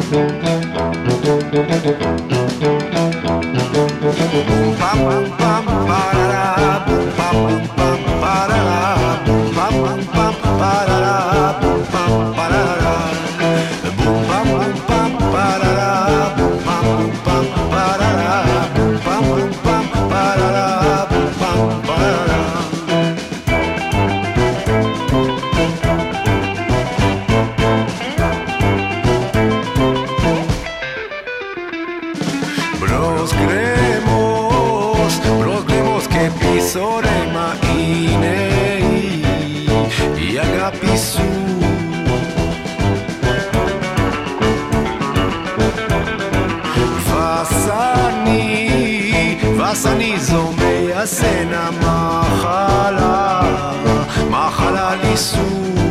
Μπρος και πίσω ρέμα είναι η αγάπη σου. Βασανίζομαι για σένα μαχαλάλι σου.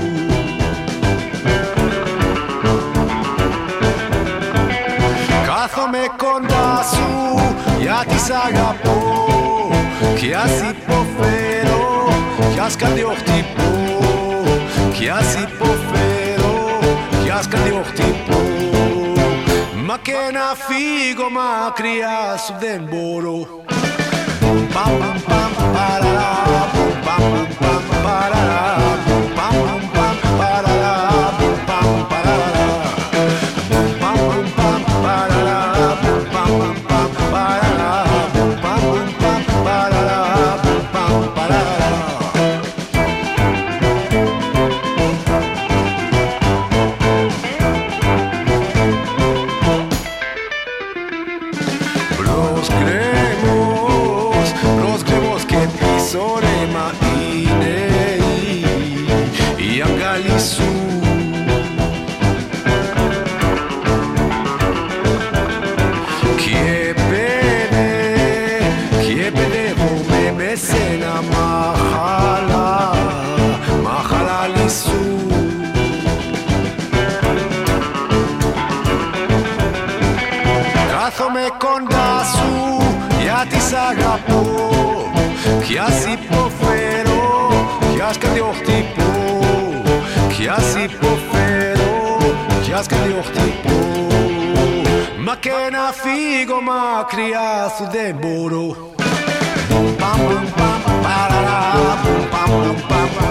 Κάθομαι κοντά σου γιατί σ' αγαπώ κι ας υποφέρω κι ας κατιοχτυπώ κι ας υποφέρω κι ας κατιοχτυπώ. Μα και να φύγω μακριά σου δεν μπορώ. Παμ παμ παμ παραρά, παμ παμ παραρά, παμ παμ παραρά, παμ παραρά, παμ παμ παραρά, παμ παμ παραρά, παμ παμ παραρά, παμ παραρά. Μπρος γκρέμος και πίσω ρέμα είναι η αγκάλι σου. Και παιδεύομαι με σένα μαχαλάλι σου. Κάθομαι κοντά σου γιατί σ' αγαπώ κι ας υποφέρω κι ας κατιοχτυπώ κι ας υποφέρω κι ας κατιοχτυπώ. Μα και να φύγω μακριά σου δεν μπορώ. Παμ παμ παραρά, παμ παμ